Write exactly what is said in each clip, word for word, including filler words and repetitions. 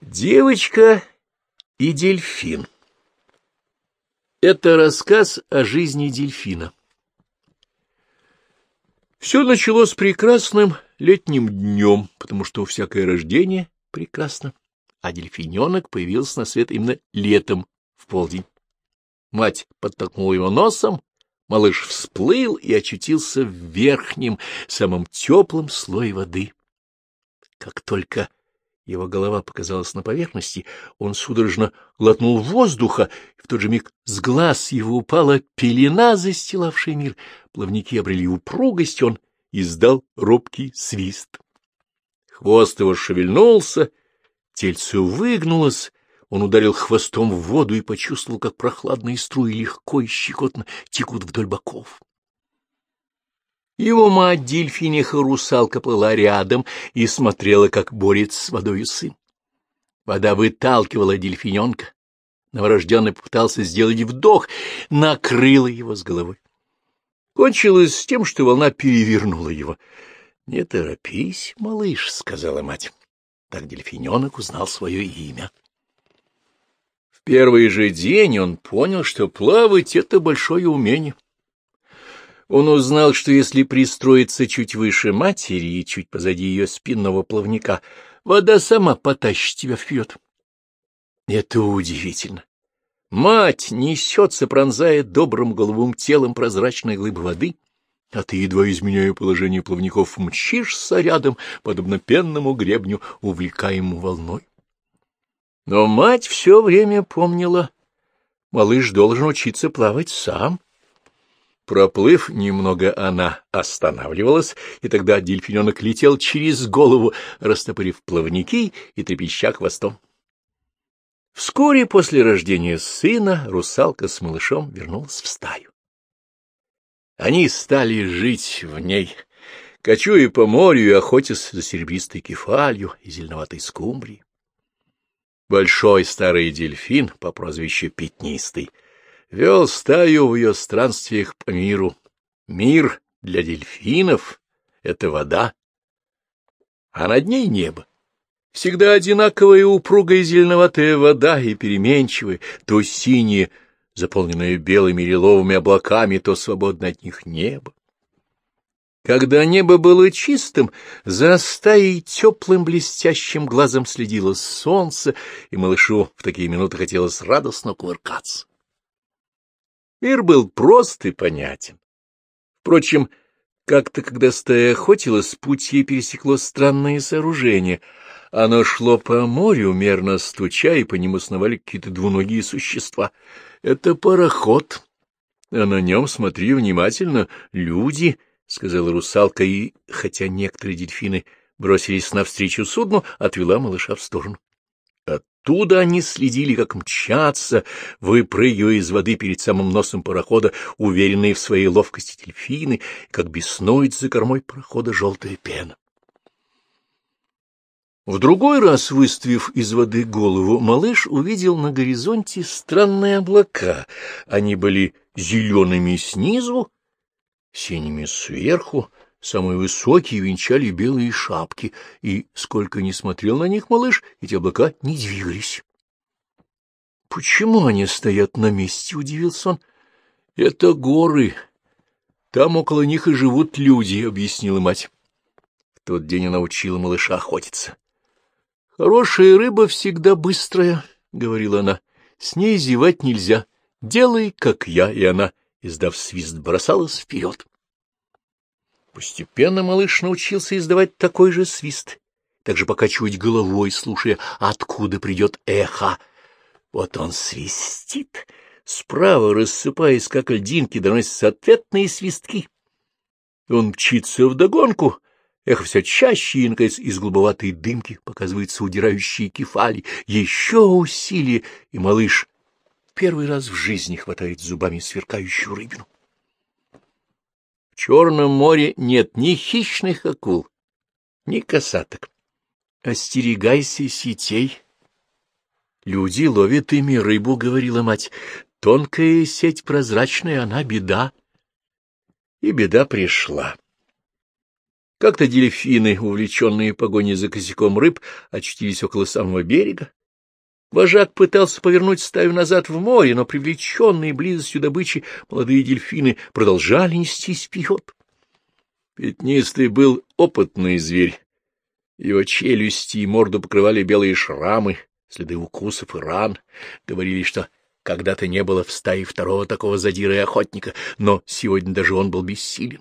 Девочка и дельфин. Это рассказ о жизни дельфина. Все началось прекрасным летним днем, потому что всякое рождение прекрасно, а дельфиненок появился на свет именно летом в полдень. Мать подтолкнула его носом, малыш всплыл и очутился в верхнем, самом теплом слое воды. Как только его голова показалась на поверхности, он судорожно глотнул воздуха, и в тот же миг с глаз его упала пелена, застилавшая мир. Плавники обрели упругость, он издал робкий свист. Хвост его шевельнулся, тельце выгнулось, он ударил хвостом в воду и почувствовал, как прохладные струи легко и щекотно текут вдоль боков. Его мать, дельфиниха-русалка, плыла рядом и смотрела, как борется с водою сын. Вода выталкивала дельфиненка. Новорожденный попытался сделать вдох, накрыла его с головой. Кончилось с тем, что волна перевернула его. — Не торопись, малыш, — сказала мать. Так дельфиненок узнал свое имя. В первый же день он понял, что плавать — это большое умение. Он узнал, что если пристроиться чуть выше матери и чуть позади ее спинного плавника, вода сама потащит тебя вперед. Это удивительно. Мать несется, пронзая добрым головым телом прозрачной глыбы воды, а ты, едва изменяя положение плавников, мчишься рядом, подобно пенному гребню, увлекаемому волной. Но мать все время помнила, малыш должен учиться плавать сам. Проплыв немного, она останавливалась, и тогда дельфиненок летел через голову, растопырив плавники и трепеща хвостом. Вскоре после рождения сына русалка с малышом вернулась в стаю. Они стали жить в ней, кочуя по морю и охотясь за серебристой кефалью и зеленоватой скумбрией. Большой старый дельфин по прозвищу Пятнистый вел стаю в ее странствиях по миру. Мир для дельфинов — это вода, а над ней небо. Всегда одинаковая упругая зеленоватая вода и переменчивая, то синее, заполненное белыми и лиловыми облаками, то свободно от них небо. Когда небо было чистым, за стаей теплым блестящим глазом следило солнце, и малышу в такие минуты хотелось радостно кувыркаться. Мир был прост и понятен. Впрочем, как-то, когда стая охотилась, путь ей пересекло странное сооружение. Оно шло по морю, мерно стуча, и по нему сновали какие-то двуногие существа. Это пароход, а на нем, смотри внимательно, люди, — сказала русалка, и, хотя некоторые дельфины бросились навстречу судну, отвела малыша в сторону. Оттуда они следили, как мчатся, выпрыгивая из воды перед самым носом парохода, уверенные в своей ловкости дельфины, как беснует за кормой парохода желтая пена. В другой раз, выставив из воды голову, малыш увидел на горизонте странные облака. Они были зелеными снизу, синими сверху, самые высокие венчали белые шапки, и, сколько ни смотрел на них малыш, эти облака не двигались. — Почему они стоят на месте? — удивился он. — Это горы. Там около них и живут люди, — объяснила мать. В тот день она учила малыша охотиться. — Хорошая рыба всегда быстрая, — говорила она. — С ней зевать нельзя. Делай, как я. И она, издав свист, бросалась вперед. Постепенно малыш научился издавать такой же свист, также покачивать головой, слушая, откуда придет эхо. Вот он свистит, справа, рассыпаясь, как льдинки, доносятся ответные свистки. Он мчится вдогонку, эхо все чаще, и, наконец, из голубоватой дымки показываются удирающие кефали. Еще усилие, и малыш первый раз в жизни хватает зубами сверкающую рыбину. В Черном море нет ни хищных акул, ни касаток. Остерегайся сетей. Люди ловят ими рыбу, — говорила мать. Тонкая сеть прозрачная, она беда. И беда пришла. Как-то дельфины, увлеченные погоней за косяком рыб, очутились около самого берега. Вожак пытался повернуть стаю назад в море, но привлеченные близостью добычи молодые дельфины продолжали нестись вперед. Пятнистый был опытный зверь. Его челюсти и морду покрывали белые шрамы, следы укусов и ран. Говорили, что когда-то не было в стае второго такого задира и охотника, но сегодня даже он был бессилен.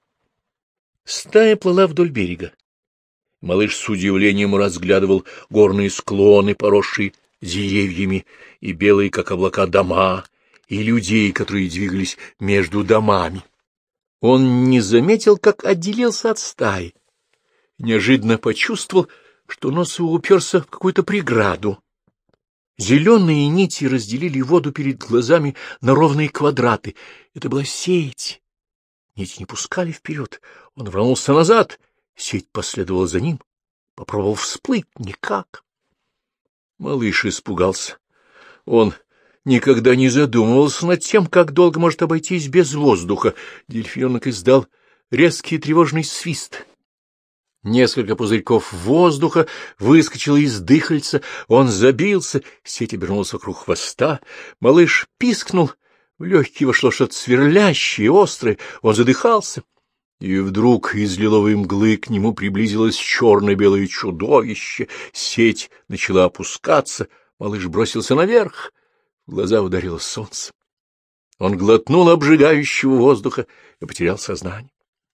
Стая плыла вдоль берега. Малыш с удивлением разглядывал горные склоны, поросшие деревьями, и белые, как облака, дома, и людей, которые двигались между домами. Он не заметил, как отделился от стаи. Неожиданно почувствовал, что нос его уперся в какую-то преграду. Зеленые нити разделили воду перед глазами на ровные квадраты. Это была сеть. Нити не пускали вперед. Он рванулся назад. Сеть последовала за ним. Попробовал всплыть. Никак. Малыш испугался. Он никогда не задумывался над тем, как долго может обойтись без воздуха. Дельфиненок издал резкий тревожный свист. Несколько пузырьков воздуха выскочило из дыхальца, он забился, сеть обернулась вокруг хвоста, малыш пискнул, в легкие вошло что-то сверлящее, острое, он задыхался, и вдруг из лиловой мглы к нему приблизилось черно-белое чудовище, сеть начала опускаться, малыш бросился наверх, в глаза ударило солнце. Он глотнул обжигающего воздуха и потерял сознание.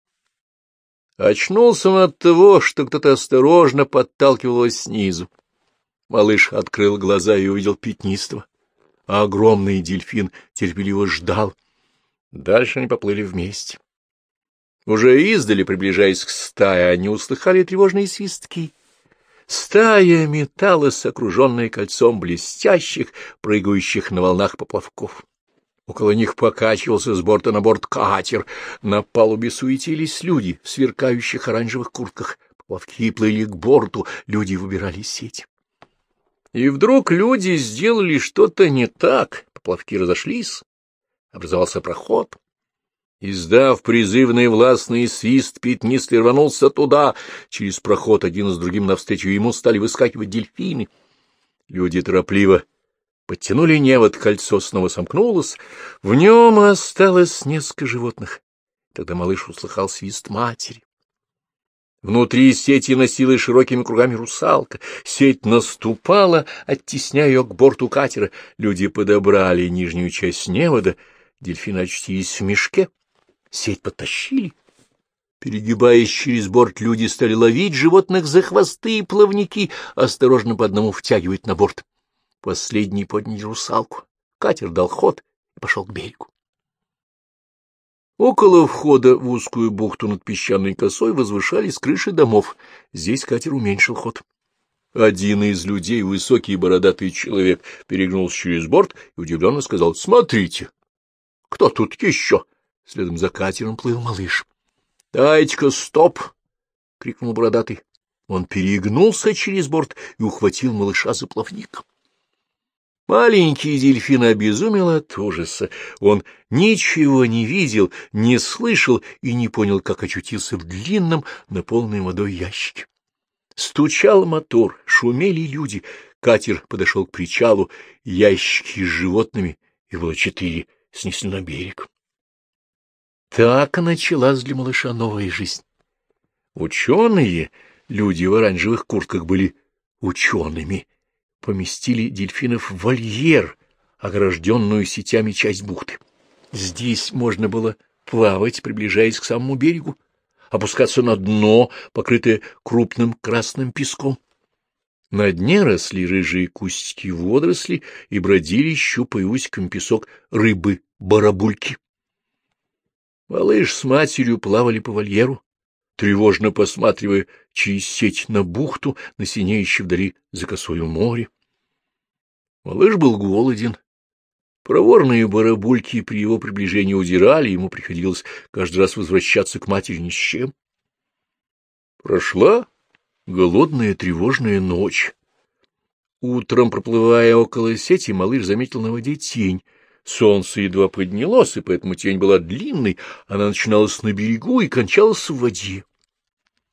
Очнулся он от того, что кто-то осторожно подталкивал его снизу. Малыш открыл глаза и увидел Пятнистого, а огромный дельфин терпеливо ждал. Дальше они поплыли вместе. Уже издали, приближаясь к стае, они услыхали тревожные свистки. Стая металась, окруженная кольцом блестящих, прыгающих на волнах поплавков. Около них покачивался с борта на борт катер. На палубе суетились люди в сверкающих оранжевых куртках. Поплавки плыли к борту, люди выбирали сеть. И вдруг люди сделали что-то не так. Поплавки разошлись, образовался проход. Издав призывный властный свист, Пятнистый рванулся туда. Через проход один с другим навстречу ему стали выскакивать дельфины. Люди торопливо подтянули невод, кольцо снова сомкнулось, в нем осталось несколько животных. Тогда малыш услыхал свист матери. Внутри сети носилась широкими кругами русалка. Сеть наступала, оттесняя ее к борту катера. Люди подобрали нижнюю часть невода, дельфины очутились в мешке. Сеть подтащили. Перегибаясь через борт, люди стали ловить животных за хвосты и плавники, осторожно по одному втягивать на борт. Последний поднял русалку. Катер дал ход и пошел к берегу. Около входа в узкую бухту над песчаной косой возвышались крыши домов. Здесь катер уменьшил ход. Один из людей, высокий и бородатый человек, перегнулся через борт и удивленно сказал: — Смотрите, кто тут еще? Следом за катером плыл малыш. — Дайте-ка стоп! — крикнул бородатый. Он перегнулся через борт и ухватил малыша за плавник. Маленький дельфин обезумел от ужаса. Он ничего не видел, не слышал и не понял, как очутился в длинном, наполненном водой ящике. Стучал мотор, шумели люди. Катер подошел к причалу, ящики с животными, их было четыре, снесли на берег. Так началась для малыша новая жизнь. Ученые, люди в оранжевых куртках, были учеными. Поместили дельфинов в вольер, огражденную сетями часть бухты. Здесь можно было плавать, приближаясь к самому берегу, опускаться на дно, покрытое крупным красным песком. На дне росли рыжие кустики водоросли и бродили, щупая усиками песок, рыбы-барабульки. Малыш с матерью плавали по вольеру, тревожно посматривая через сеть на бухту, на синеющее вдали за косою море. Малыш был голоден. Проворные барабульки при его приближении удирали, ему приходилось каждый раз возвращаться к матери ни с чем. Прошла голодная тревожная ночь. Утром, проплывая около сети, малыш заметил на воде тень. Солнце едва поднялось, и поэтому тень была длинной, она начиналась на берегу и кончалась в воде.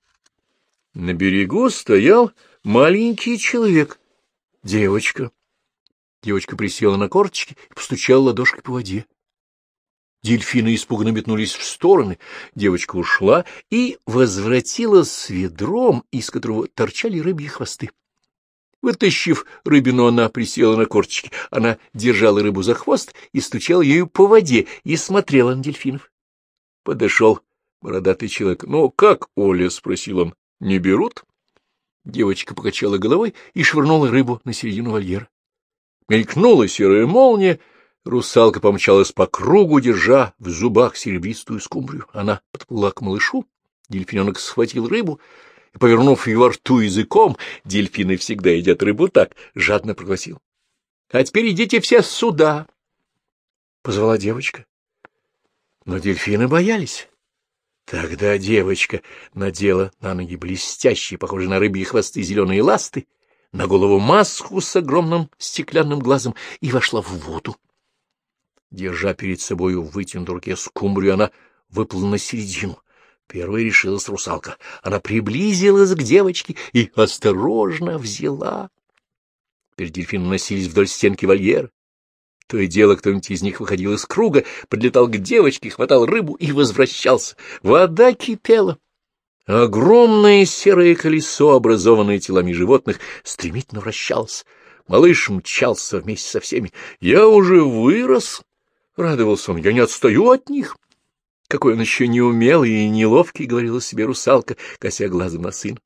На берегу стоял маленький человек, девочка. Девочка присела на корточки и постучала ладошкой по воде. Дельфины испуганно метнулись в стороны, девочка ушла и возвратилась с ведром, из которого торчали рыбьи хвосты. Вытащив рыбину, она присела на корточки. Она держала рыбу за хвост и стучала ею по воде и смотрела на дельфинов. Подошел бородатый человек. — Ну, как, Оля? — спросил он. — Не берут? Девочка покачала головой и швырнула рыбу на середину вольера. Мелькнула серая молния. Русалка помчалась по кругу, держа в зубах серебристую скумбрию. Она подплыла к малышу, дельфиненок схватил рыбу и, повернув ее во рту языком, дельфины всегда едят рыбу так, жадно проглотил. — А теперь идите все сюда, — позвала девочка. Но дельфины боялись. Тогда девочка надела на ноги блестящие, похожие на рыбьи хвосты, зеленые ласты, на голову маску с огромным стеклянным глазом и вошла в воду. Держа перед собою в вытянутой руке скумбрию, она выплыла на середину. Первой решилась русалка. Она приблизилась к девочке и осторожно взяла. Теперь дельфины носились вдоль стенки вольера. То и дело, кто-нибудь из них выходил из круга, подлетал к девочке, хватал рыбу и возвращался. Вода кипела. Огромное серое колесо, образованное телами животных, стремительно вращалось. Малыш мчался вместе со всеми. «Я уже вырос!» — радовался он. «Я не отстаю от них!» «Какой он еще неумелый и неловкий!» — говорила себе русалка, кося глазом на сына.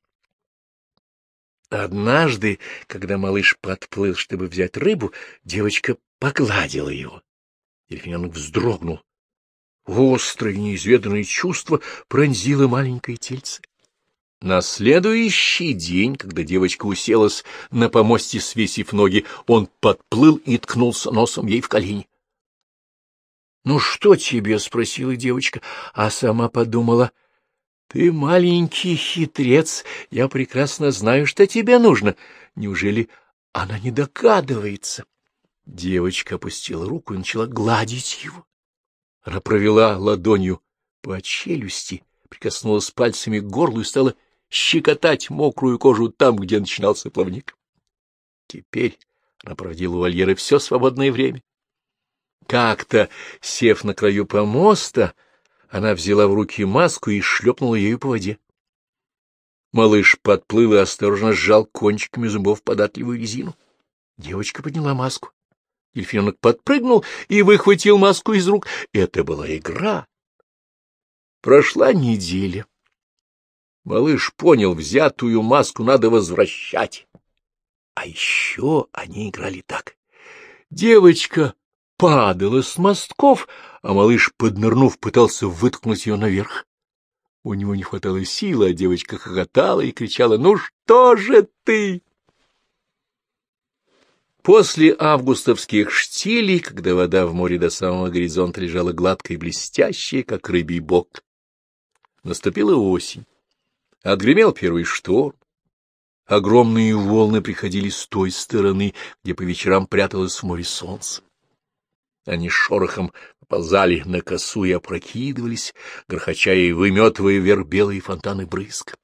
Однажды, когда малыш подплыл, чтобы взять рыбу, девочка погладила его. Дельфиненок вздрогнул. Острое неизведанное чувство пронзило маленькое тельце. На следующий день, когда девочка уселась на помосте, свесив ноги, он подплыл и ткнулся носом ей в колени. — Ну что тебе? — спросила девочка, а сама подумала. — Ты маленький хитрец, я прекрасно знаю, что тебе нужно. Неужели она не догадывается? Девочка опустила руку и начала гладить его. Она провела ладонью по челюсти, прикоснулась пальцами к горлу и стала щекотать мокрую кожу там, где начинался плавник. Теперь она проводила у вольера все свободное время. Как-то, сев на краю помоста, она взяла в руки маску и шлепнула ею по воде. Малыш подплыл и осторожно сжал кончиками зубов податливую резину. Девочка подняла маску. Дельфиненок подпрыгнул и выхватил маску из рук. Это была игра. Прошла неделя. Малыш понял, взятую маску надо возвращать. А еще они играли так. Девочка падала с мостков, а малыш, поднырнув, пытался выткнуть ее наверх. У него не хватало силы, а девочка хохотала и кричала: «Ну что же ты?» После августовских штилей, когда вода в море до самого горизонта лежала гладкой и блестящей, как рыбий бок, наступила осень. Отгремел первый шторм. Огромные волны приходили с той стороны, где по вечерам пряталось в море солнце. Они шорохом ползали на косу и опрокидывались, грохоча и выметывая вверх белые фонтаны брызг.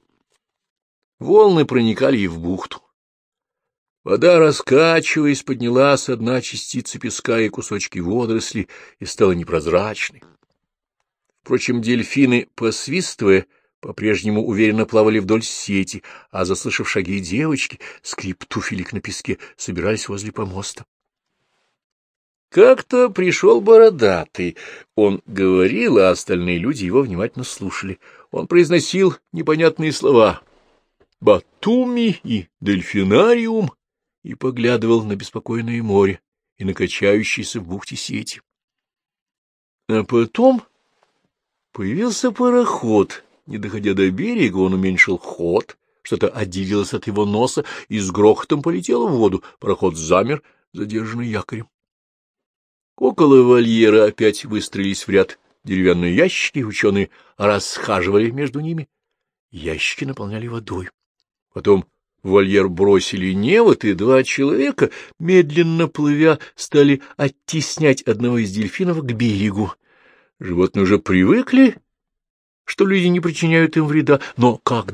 Волны проникали и в бухту. Вода, раскачиваясь, подняла со дна частицы песка и кусочки водорослей и стала непрозрачной. Впрочем, дельфины, посвистывая, по-прежнему уверенно плавали вдоль сети, а, заслышав шаги девочки, скрип туфелек на песке, собирались возле помоста. Как-то пришел бородатый. Он говорил, а остальные люди его внимательно слушали. Он произносил непонятные слова «Батуми» и «Дельфинариум» и поглядывал на беспокойное море и на качающиеся в бухте сети. А потом появился пароход. Не доходя до берега, он уменьшил ход, что-то отделилось от его носа и с грохотом полетело в воду. Пароход замер, задержанный якорем. Около вольера опять выстроились в ряд деревянные ящики, и ученые расхаживали между ними. Ящики наполняли водой. Потом в вольер бросили невод, и два человека, медленно плывя, стали оттеснять одного из дельфинов к берегу. Животные уже привыкли, что люди не причиняют им вреда, но когда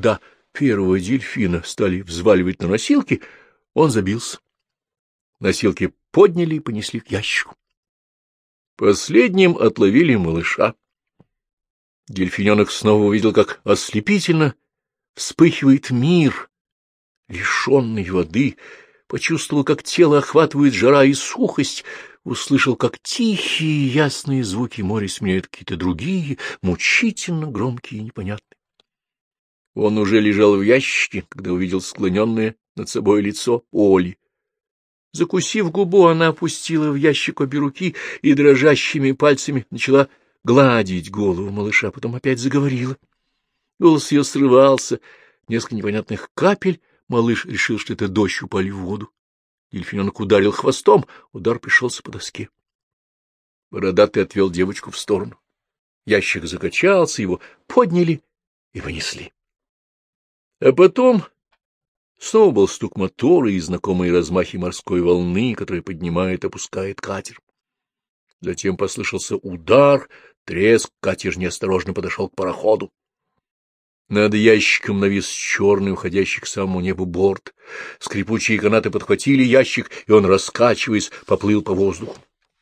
первого дельфина стали взваливать на носилки, он забился. Носилки подняли и понесли к ящику. Последним отловили малыша. Дельфиненок снова увидел, как ослепительно вспыхивает мир, лишенный воды, почувствовал, как тело охватывает жара и сухость, услышал, как тихие ясные звуки моря сменяют какие-то другие, мучительно громкие и непонятные. Он уже лежал в ящике, когда увидел склоненное над собой лицо Оли. Закусив губу, она опустила в ящик обе руки и дрожащими пальцами начала гладить голову малыша, потом опять заговорила. Голос ее срывался, несколько непонятных капель, малыш решил, что это дождь, упали в воду. Дельфиненок ударил хвостом, удар пришелся по доске. Бородатый отвел девочку в сторону. Ящик закачался, его подняли и понесли. А потом снова был стук мотора и знакомые размахи морской волны, которая поднимает и опускает катер. Затем послышался удар, треск, катер неосторожно подошел к пароходу. Над ящиком навис черный, уходящий к самому небу борт. Скрипучие канаты подхватили ящик, и он, раскачиваясь, поплыл по воздуху.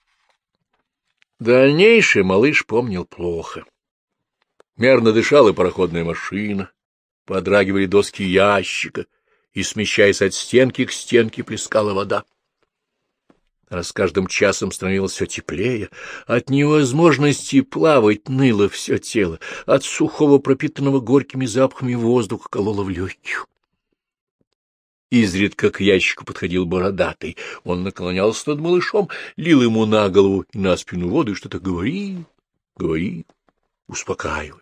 Дальнейшее малыш помнил плохо. Мерно дышала пароходная машина, подрагивали доски ящика, и, смещаясь от стенки к стенке, плескала вода. А с каждым часом становилось все теплее, от невозможности плавать ныло все тело, от сухого, пропитанного горькими запахами воздуха кололо в легких. Изредка к ящику подходил бородатый, он наклонялся над малышом, лил ему на голову и на спину воду и что-то говорил, говорил, успокаивая.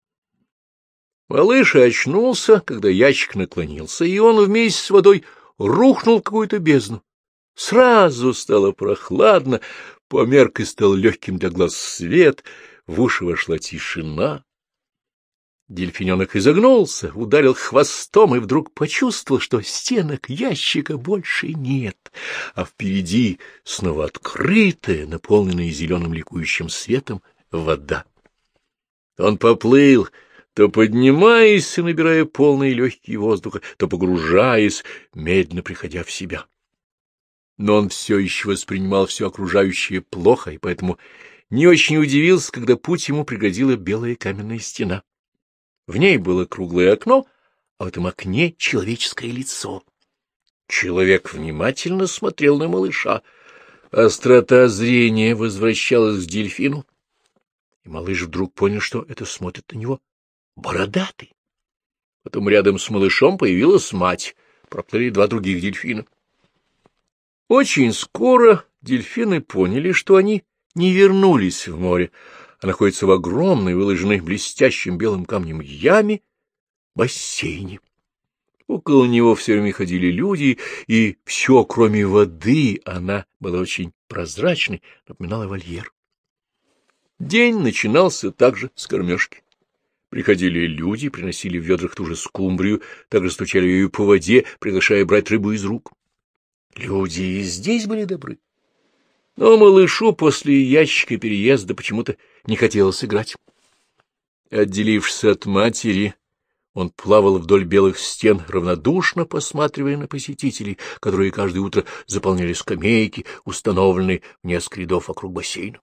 Малыш очнулся, когда ящик наклонился, и он вместе с водой рухнул в какую-то бездну. Сразу стало прохладно, померк и стал легким для глаз свет, в уши вошла тишина. Дельфиненок изогнулся, ударил хвостом и вдруг почувствовал, что стенок ящика больше нет, а впереди снова открытая, наполненная зеленым ликующим светом, вода. Он поплыл, то поднимаясь и набирая полные легкие воздуха, то погружаясь, медленно приходя в себя. Но он все еще воспринимал все окружающее плохо, и поэтому не очень удивился, когда путь ему преградила белая каменная стена. В ней было круглое окно, а в этом окне человеческое лицо. Человек внимательно смотрел на малыша. Острота зрения возвращалась к дельфину, и малыш вдруг понял, что это смотрит на него бородатый. Потом рядом с малышом появилась мать, проплыли два других дельфина. Очень скоро дельфины поняли, что они не вернулись в море, а находятся в огромной, выложенной блестящим белым камнем яме, бассейне. Около него все время ходили люди, и все, кроме воды, она была очень прозрачной, напоминала вольер. День начинался также с кормежки. Приходили люди, приносили в ведрах ту же скумбрию, также стучали ее по воде, приглашая брать рыбу из рук. Люди и здесь были добры. Но малышу после ящика переезда почему-то не хотелось играть. Отделившись от матери, он плавал вдоль белых стен, равнодушно посматривая на посетителей, которые каждое утро заполняли скамейки, установленные в несколько рядов вокруг бассейна.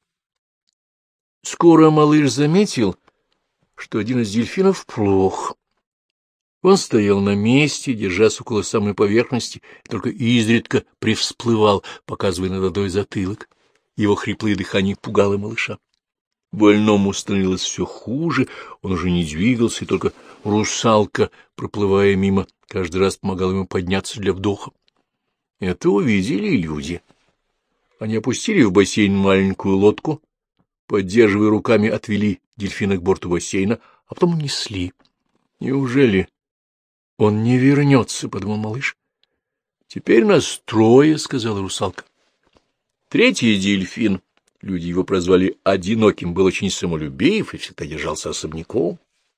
Скоро малыш заметил, что один из дельфинов плох. Он стоял на месте, держась около самой поверхности, и только изредка привсплывал, показывая над водой затылок. Его хриплое дыхание пугало малыша. Больному становилось все хуже, он уже не двигался, и только русалка, проплывая мимо, каждый раз помогала ему подняться для вдоха. Это увидели люди. Они опустили в бассейн маленькую лодку, поддерживая руками, отвели дельфина к борту бассейна, а потом унесли. Неужели он не вернется, — подумал малыш. — Теперь нас трое, — сказала русалка. Третий дельфин, люди его прозвали Одиноким, был очень самолюбив и всегда держался особняком.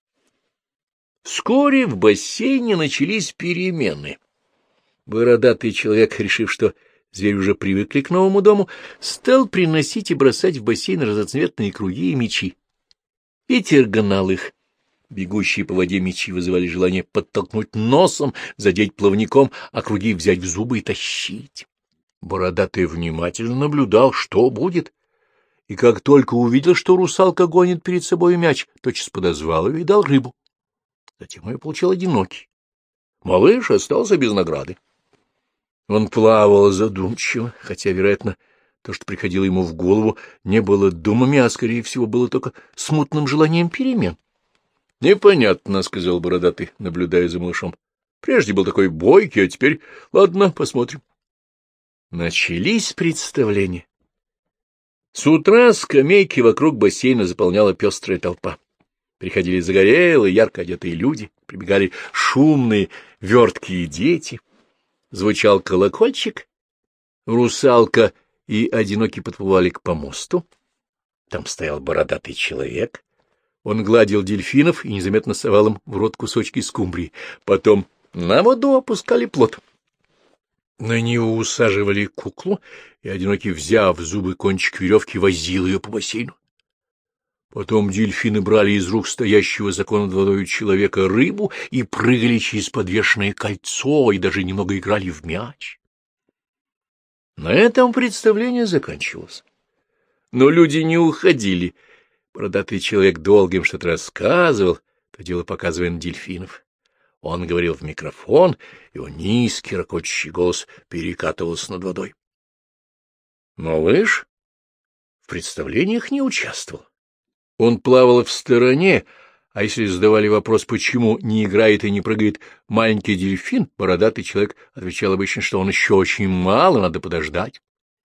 Вскоре в бассейне начались перемены. Бородатый человек, решив, что звери уже привыкли к новому дому, стал приносить и бросать в бассейн разноцветные круги и мячи. Ветер гнал их, Бегущие по воде мечи вызывали желание подтолкнуть носом, задеть плавником, а круги взять в зубы и тащить. Бородатый внимательно наблюдал, что будет, и как только увидел, что русалка гонит перед собой мяч, тотчас подозвал ее и дал рыбу. Затем ее получил одинокий. Малыш остался без награды. Он плавал задумчиво, хотя, вероятно, то, что приходило ему в голову, не было думами, а, скорее всего, было только смутным желанием перемен. — Непонятно, — сказал Бородатый, наблюдая за малышом. — Прежде был такой бойкий, а теперь... Ладно, посмотрим. Начались представления. С утра скамейки вокруг бассейна заполняла пестрая толпа. Приходили загорелые, ярко одетые люди, прибегали шумные, верткие дети. Звучал колокольчик, русалка и одинокий подплывали к помосту. Там стоял бородатый человек. Он гладил дельфинов и незаметно совал им в рот кусочки скумбрии. Потом на воду опускали плот. На него усаживали куклу, и одинокий, взяв в зубы кончик веревки, возил ее по бассейну. Потом дельфины брали из рук стоящего закон над водой человека рыбу и прыгали через подвешенное кольцо, и даже немного играли в мяч. На этом представление заканчивалось. Но люди не уходили. Бородатый человек долго им что-то рассказывал, то дело показывая на дельфинов. Он говорил в микрофон, его низкий, ракочущий голос перекатывался над водой. Малыш в представлениях не участвовал. Он плавал в стороне, а если задавали вопрос, почему не играет и не прыгает маленький дельфин, бородатый человек отвечал обычно, что он еще очень мало, надо подождать.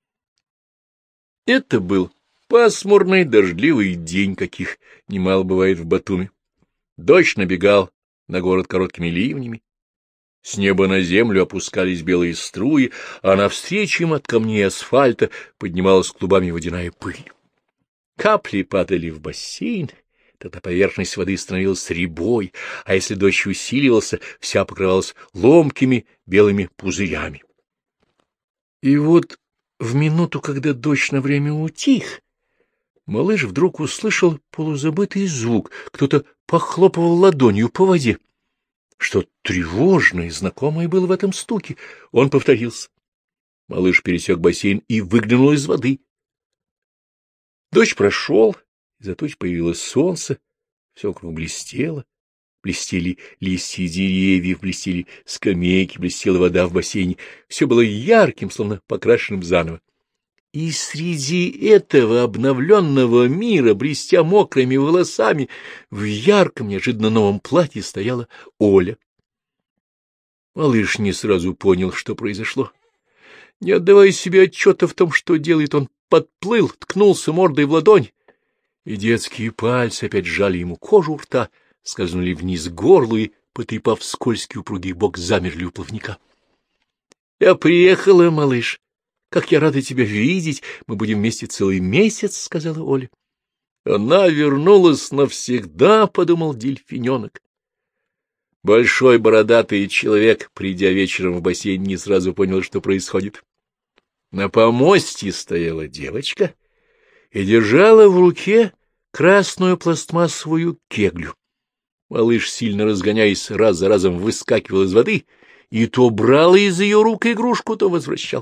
Это был пасмурный дождливый день, каких немало бывает в Батуми. Дождь набегал на город короткими ливнями. С неба на землю опускались белые струи, а навстречу им от камней асфальта поднималась клубами водяная пыль. Капли падали в бассейн, тогда поверхность воды становилась рябой, а если дождь усиливался, вся покрывалась ломкими белыми пузырями. И вот в минуту, когда дождь на время утих, малыш вдруг услышал полузабытый звук, кто-то похлопывал ладонью по воде. Что тревожное и знакомое было в этом стуке, он повторился. Малыш пересек бассейн и выглянул из воды. Дождь прошел, из-за туч появилось солнце, все вокруг блестело, блестели листья деревьев, блестели скамейки, блестела вода в бассейне, все было ярким, словно покрашенным заново. И среди этого обновленного мира, блестя мокрыми волосами, в ярком, неожиданно новом платье стояла Оля. Малыш не сразу понял, что произошло. Не отдавая себе отчета в том, что делает, он подплыл, ткнулся мордой в ладонь, и детские пальцы опять сжали ему кожу у рта, скользнули вниз к горлу и, потрепав скользкий упругий бок, замерли у плавника. — Я приехала, малыш. Как я рада тебя видеть! Мы будем вместе целый месяц, — сказала Оля. — Она вернулась навсегда, — подумал дельфиненок. Большой бородатый человек, придя вечером в бассейн, не сразу понял, что происходит. На помосте стояла девочка и держала в руке красную пластмассовую кеглю. Малыш, сильно разгоняясь, раз за разом выскакивал из воды и то брал из ее рук игрушку, то возвращал.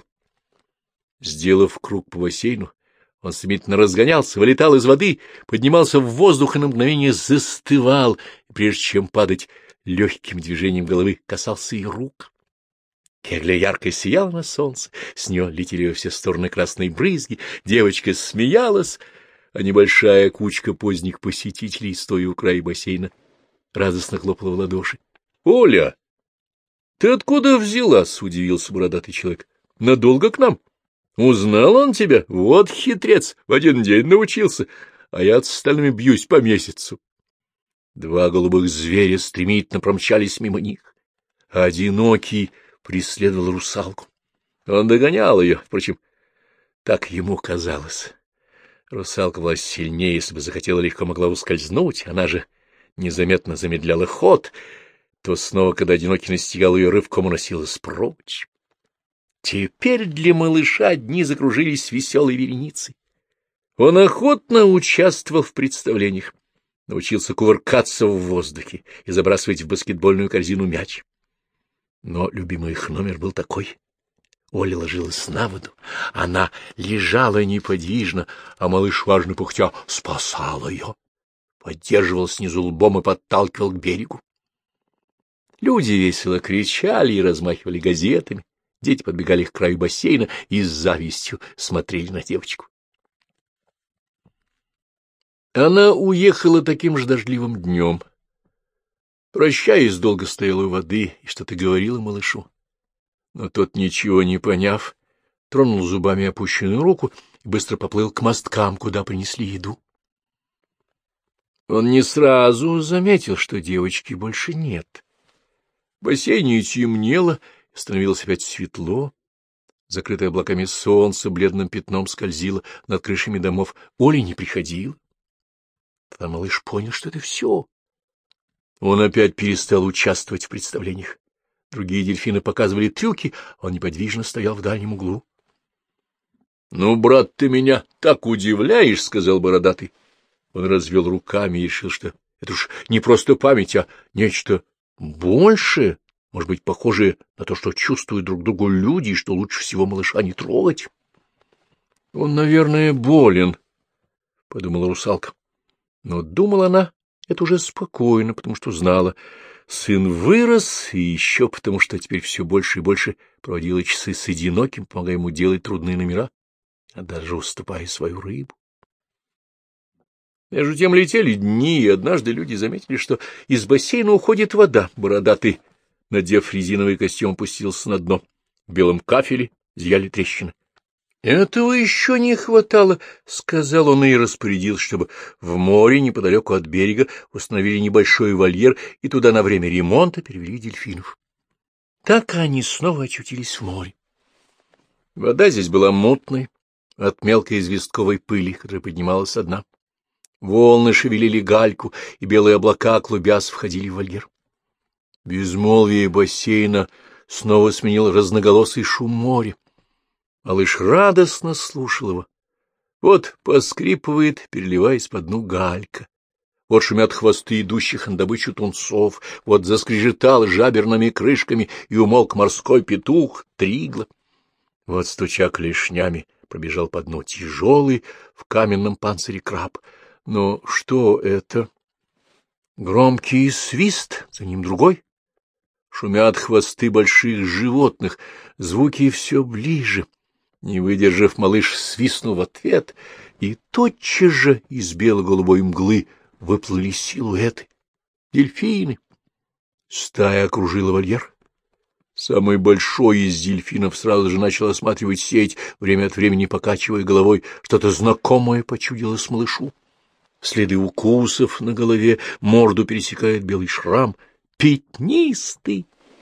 Сделав круг по бассейну, он стремительно разгонялся, вылетал из воды, поднимался в воздух и на мгновение застывал, и прежде чем падать, легким движением головы касался и рук. Кегля ярко сияла на солнце, с нее летели во все стороны красные брызги, девочка смеялась, а небольшая кучка поздних посетителей, стоя у края бассейна, радостно хлопала в ладоши. — Оля, ты откуда взялась? — удивился бородатый человек. — Надолго к нам? Узнал он тебя? Вот хитрец, в один день научился, а я с остальными бьюсь по месяцу. Два голубых зверя стремительно промчались мимо них. Одинокий преследовал русалку. Он догонял ее, впрочем, так ему казалось. Русалка была сильнее, если бы захотела, легко могла ускользнуть, она же незаметно замедляла ход, то снова, когда одинокий настигал ее, рывком уносилась прочь. Теперь для малыша дни закружились веселой вереницей. Он охотно участвовал в представлениях. научился кувыркаться в воздухе и забрасывать в баскетбольную корзину мяч. Но любимый их номер был такой. Оля ложилась на воду, она лежала неподвижно, а малыш, важно пыхтя, спасал ее, поддерживал снизу лбом и подталкивал к берегу. Люди весело кричали и размахивали газетами, дети подбегали к краю бассейна и с завистью смотрели на девочку. Она уехала таким же дождливым днем. Прощаясь, долго стояла у воды и что-то говорила малышу. Но тот, ничего не поняв, тронул зубами опущенную руку и быстро поплыл к мосткам, куда принесли еду. Он не сразу заметил, что девочки больше нет. В бассейне темнело, становилось опять светло. Закрытое облаками солнце бледным пятном скользило над крышами домов. Оля не приходила. Тогда малыш понял, что это все. Он опять перестал участвовать в представлениях. Другие дельфины показывали трюки, а он неподвижно стоял в дальнем углу. — Ну, брат, ты меня так удивляешь, — сказал бородатый. Он развел руками и решил, что это уж не просто память, а нечто большее, может быть, похожее на то, что чувствуют друг другу люди, и что лучше всего малыша не трогать. — Он, наверное, болен, — подумала русалка. Но думала она это уже спокойно, потому что знала, сын вырос, и еще потому что теперь все больше и больше проводила часы с одиноким, помогая ему делать трудные номера, а даже уступая свою рыбу. Между тем летели дни, и однажды люди заметили, что из бассейна уходит вода. Бородатый, надев резиновый костюм, опустился на дно. В белом кафеле зияли трещины. — Этого еще не хватало, — сказал он и распорядился, чтобы в море неподалеку от берега установили небольшой вольер и туда на время ремонта перевели дельфинов. Так они снова очутились в море. Вода здесь была мутной от мелкой известковой пыли, которая поднималась со дна. Волны шевелили гальку, и белые облака, клубясь, входили в вольер. Безмолвие бассейна снова сменил разноголосый шум моря. Малыш радостно слушал его. Вот поскрипывает, переливаясь по дну галька. Вот шумят хвосты идущих на добычу тунцов. Вот заскрежетал жаберными крышками и умолк морской петух, тригла. Вот, стуча клешнями, пробежал по дну тяжелый в каменном панцире краб. Но что это? Громкий свист, за ним другой. Шумят хвосты больших животных, звуки все ближе. Не выдержав, малыш свистнул в ответ, и тотчас же из бело-голубой мглы выплыли силуэты. Дельфины. Стая окружила вольер. Самый большой из дельфинов сразу же начал осматривать сеть, время от времени покачивая головой. Что-то знакомое почудилось малышу. Следы укусов на голове, морду пересекает белый шрам. Пятнистый!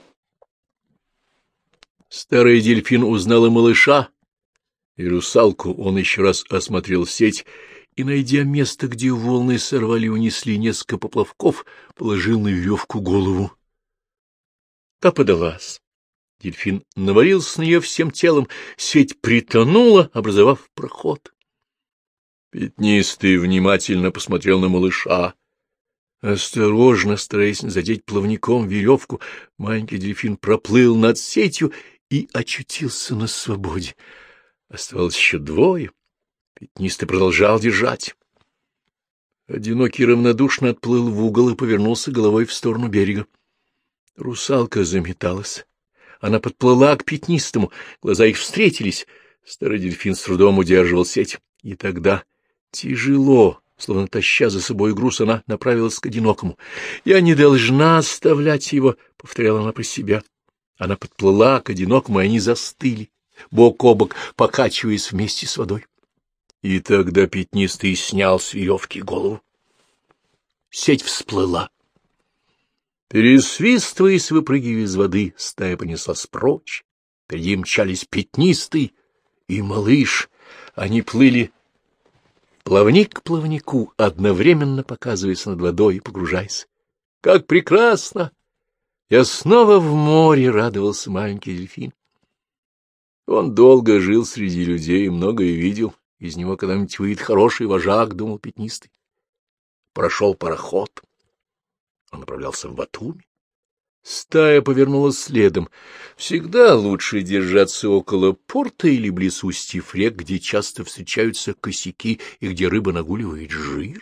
Старый дельфин узнал и малыша, и русалку. Он еще раз осмотрел сеть и, найдя место, где волны сорвали и унесли несколько поплавков, положил на веревку голову. Та подалась. Дельфин навалился на нее всем телом, сеть притонула, образовав проход. Пятнистый внимательно посмотрел на малыша. Осторожно, стараясь не задеть плавником веревку, маленький дельфин проплыл над сетью и очутился на свободе. Оставалось еще двое. Пятнистый продолжал держать. Одинокий равнодушно отплыл в угол и повернулся головой в сторону берега. Русалка заметалась. Она подплыла к пятнистому, глаза их встретились. Старый дельфин с трудом удерживал сеть. И тогда тяжело, словно таща за собой груз, она направилась к одинокому. — Я не должна оставлять его, — повторяла она про себя. Она подплыла к одинокому, и они застыли, бок о бок, покачиваясь вместе с водой. И тогда пятнистый снял с веревки голову. Сеть всплыла. Пересвистываясь, выпрыгивая из воды, стая понеслась прочь. Впереди мчались пятнистый и малыш. Они плыли плавник к плавнику, одновременно показываясь над водой и погружаясь. Как прекрасно! Я снова в море, — радовался маленький дельфин. Он долго жил среди людей и многое видел. Из него когда-нибудь выйдет хороший вожак, — думал пятнистый. прошел пароход. Он направлялся в Батуми. Стая повернулась следом. Всегда лучше держаться около порта или близ устьев рек, где часто встречаются косяки и где рыба нагуливает жир.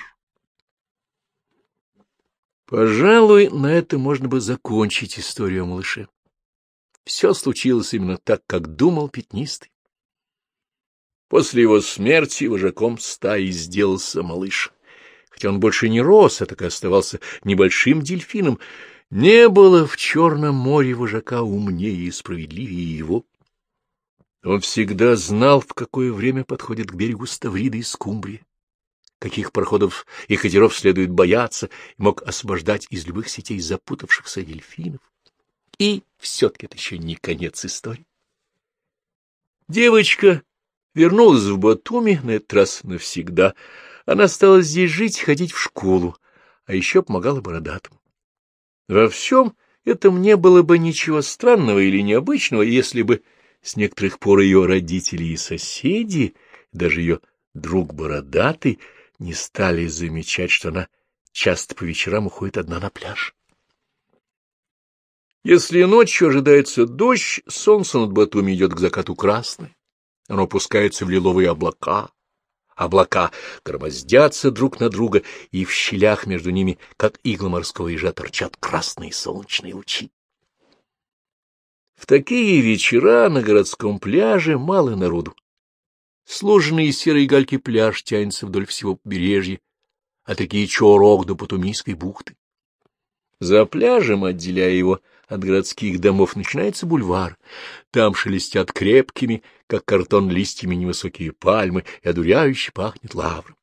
Пожалуй, на это можно бы закончить историю о малыше. Все случилось именно так, как думал Пятнистый. После его смерти вожаком стаи сделался малыш. Хотя он больше не рос, а так и оставался небольшим дельфином, не было в Черном море вожака умнее и справедливее его. Он всегда знал, в какое время подходит к берегу Ставрида и Скумбрия, каких пароходов и катеров следует бояться, и мог освобождать из любых сетей запутавшихся дельфинов. И все-таки это еще не конец истории. Девочка вернулась в Батуми, на этот раз навсегда. Она стала здесь жить, ходить в школу, а еще помогала бородатому. Во всем этом не было бы ничего странного или необычного, если бы с некоторых пор ее родители и соседи, даже ее друг бородатый, не стали замечать, что она часто по вечерам уходит одна на пляж. Если ночью ожидается дождь, солнце над Батуми идет к закату красное, оно опускается в лиловые облака. Облака громоздятся друг на друга, и в щелях между ними, как иглы морского ежа, торчат красные солнечные лучи. В такие вечера на городском пляже мало народу. Сложенный из серой гальки пляж тянется вдоль всего побережья, от реки Чоорок до Батумийской бухты. За пляжем, отделяя его от городских домов, начинается бульвар. Там шелестят крепкими, как картон, листьями невысокие пальмы, и одуряюще пахнет лавром.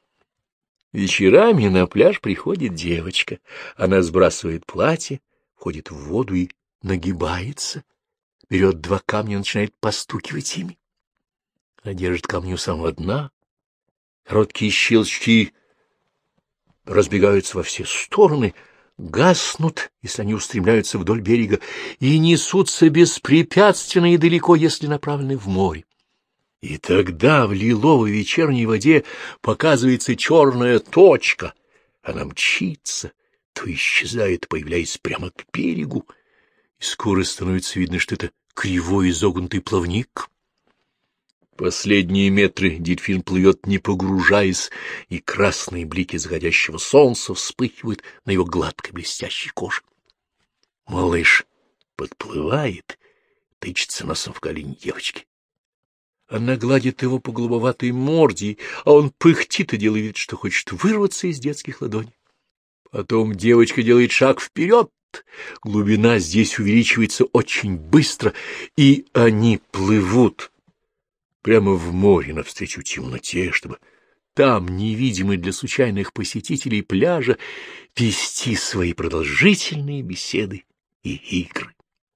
Вечерами на пляж приходит девочка. Она сбрасывает платье, входит в воду и нагибается, берет два камня и начинает постукивать ими. Она держит камни у самого дна. Короткие щелчки разбегаются во все стороны, гаснут, если они устремляются вдоль берега, и несутся беспрепятственно и далеко, если направлены в море. И тогда в лиловой вечерней воде показывается черная точка. Она мчится, то исчезает, появляясь прямо к берегу, и скоро становится видно, что это кривой изогнутый плавник. Последние метры дельфин плывет, не погружаясь, и красные блики заходящего солнца вспыхивают на его гладкой блестящей коже. Малыш подплывает, тычется носом в колени девочки. Она гладит его по голубоватой морде, а он пыхтит и делает вид, что хочет вырваться из детских ладоней. Потом девочка делает шаг вперед, глубина здесь увеличивается очень быстро, и они плывут прямо в море навстречу темноте, чтобы там, невидимый для случайных посетителей пляжа, вести свои продолжительные беседы и игры.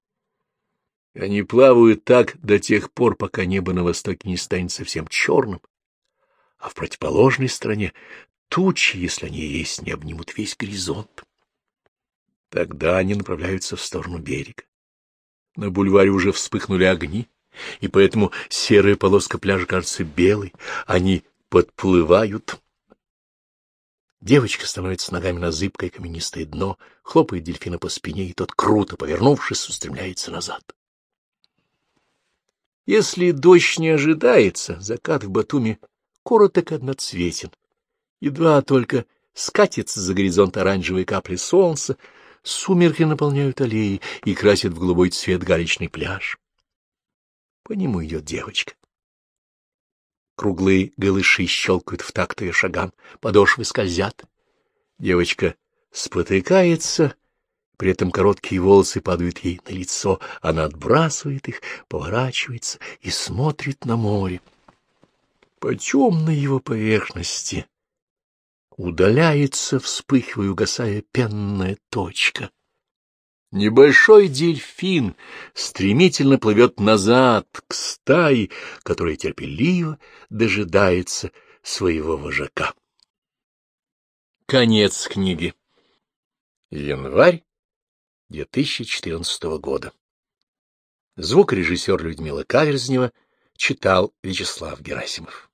Они плавают так до тех пор, пока небо на востоке не станет совсем черным, а в противоположной стороне тучи, если они есть, не обнимут весь горизонт. Тогда они направляются в сторону берега. На бульваре уже вспыхнули огни, и поэтому серая полоска пляжа кажется белой. Они подплывают. Девочка становится ногами на зыбкое каменистое дно, хлопает дельфина по спине, и тот, круто повернувшись, устремляется назад. Если дождь не ожидается, закат в Батуми короток и одноцветен. Едва только скатится за горизонт оранжевые капли солнца, сумерки наполняют аллеи и красят в голубой цвет галечный пляж. По нему идет девочка. Круглые голыши щелкают в такт ее шагам, подошвы скользят. Девочка спотыкается, при этом короткие волосы падают ей на лицо, она отбрасывает их, поворачивается и смотрит на море. По темной его поверхности удаляется, вспыхивая, угасая, пенная точка. Небольшой дельфин стремительно плывет назад к стае, которая терпеливо дожидается своего вожака. Конец книги. Январь две тысячи четырнадцатого года. Звукорежиссер Людмила Каверзнева читал Вячеслав Герасимов.